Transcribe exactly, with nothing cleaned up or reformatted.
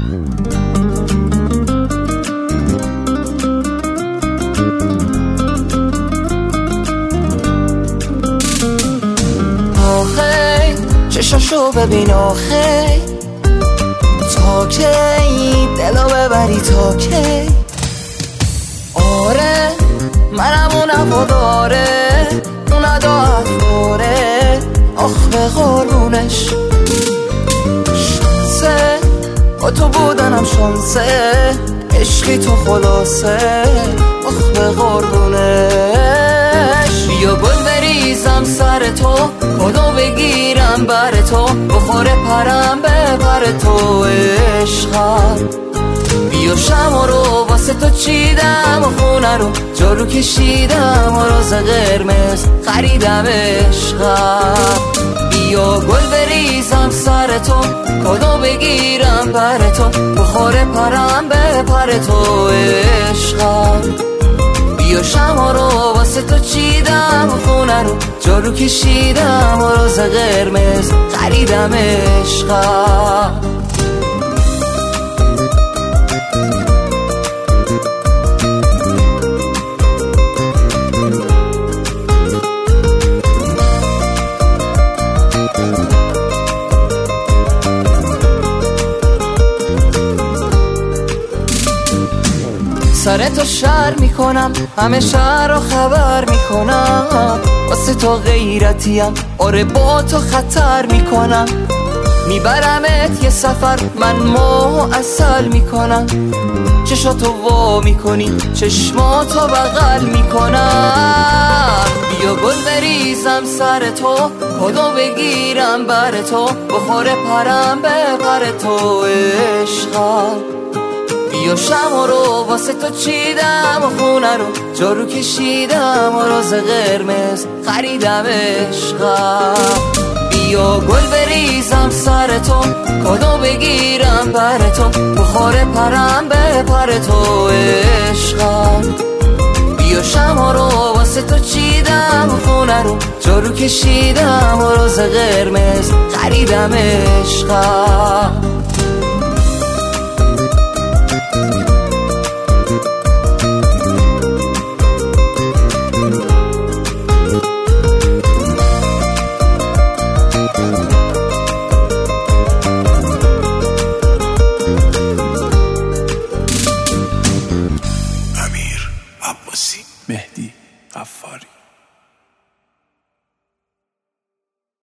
آخی چشاشو ببین آخی تا کی دلو ببری تا کی آره منم اونم و داره اون نداد دوره آخ به قربونش شانسه با تو بودنم شانسه عشقی تو خلاصه آخ به قربونش بیا گل بریزم سر تو کدو بگیرم بر تو بخوره پرم به پر تو عشقم بیا شما رو واسه تو چیدم و خونه رو جارو کشیدم و روز قرمز خریدم عشقم بیا گل بریزم سر تو کدو بگیرم بر تو بخوره پرم به پر تو عشقم بیا شما رو واسه تو چیدم و خونه رو جارو کشیدم و روز قرمز خریدم عشقم سر تو شر میکنم همه شهر رو خبر میکنم واسه تو غیرتیم آره با تو خطر میکنم میبرمت یه سفر من معسل میکنم چشاتو وا میکنی چشماتو بغل میکنم بیا گل بریزم سر تو کدو بگیرم بر تو بخوره پرم به پر تو عشقم بیا شما رو واسه تو چیدم و خونه رو جارو کشیدم و روز قرمز خریدم عشقم بیا گل بریزم سر تو کدو بگیرم بر تو بخوره پرم به پر تو عشقم بیا شما رو واسه تو چیدم و خونه رو جارو کشیدم و روز قرمز خریدم عشقم